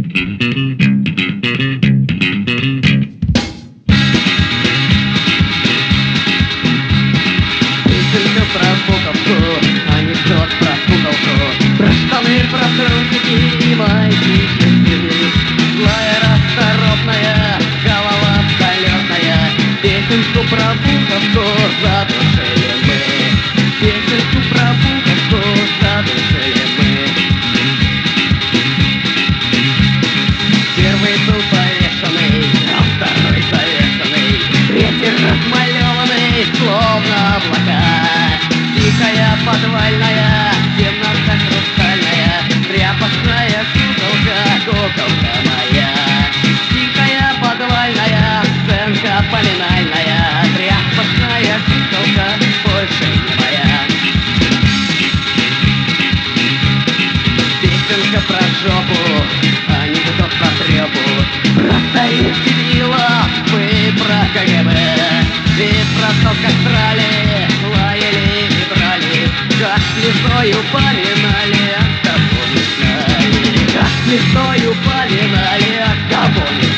Песенка про пуговку, анекдот про куколку, про штаны, про трусики и майки шерстяные. Злая, расторопная, голова залетная. Песенку про пуговку задушили мы. Песенку про пуговку задушили мы. Первый был повешенный, а второй завешенный. Третий размалеванный, словно облака. Тихая подвальная, темнота хрустальная, тряпочная куколка, куколка моя. Тихая подвальная, сценка поминальная, тряпочная куколка, больше не моя. Песенка про жопу, анекдот про трёпу, про старых дебилов и про КГБ, и про то, как драли, лаяли и брали, как слезою поминали, а кого не знали, как слезою поминали, а кого не знали.